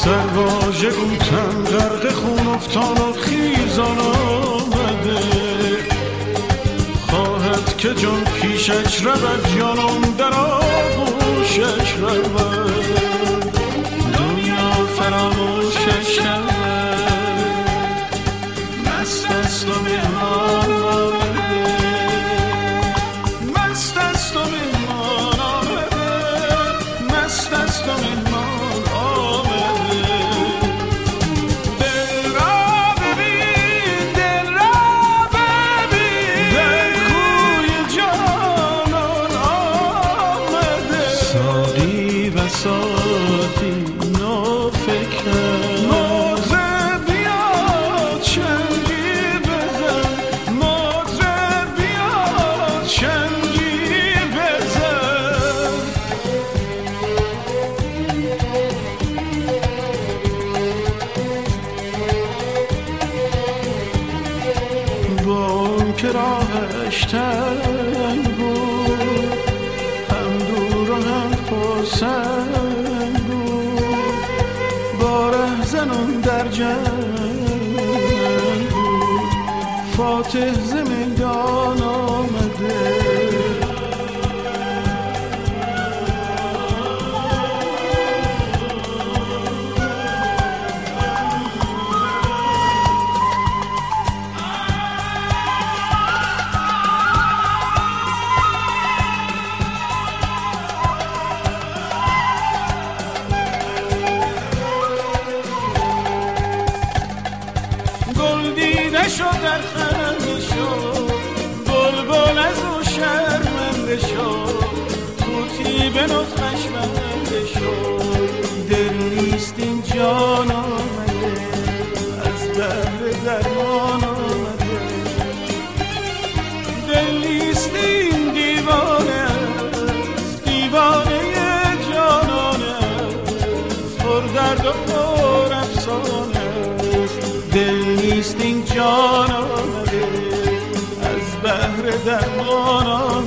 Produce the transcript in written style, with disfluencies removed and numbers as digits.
در واژه گوتن غرق خون افتان و خیزان آمده، خواهد که جان پیشش رود جانم در آغوشش رود، دنیا فراموشش شود، مست است و مهمان آمده، مست است و مهمان آمده، مست است و مهمان که راهش تنگ بود، هم دور و هم خرسند بود، با رهزنان در جنگ بود، فاتح ز میدان آمده. شد در خنده شد، بلبل از او شرمنده شد، طوطی به نطقش بنده شد، دل نیست این جان آمده، از بهر درمان آمده، دل نیست این دیوانه است، دیوانه جانانه است، پر درد و پر افسانه است، دل نیست این جان آمده، از بهر درمان آمده.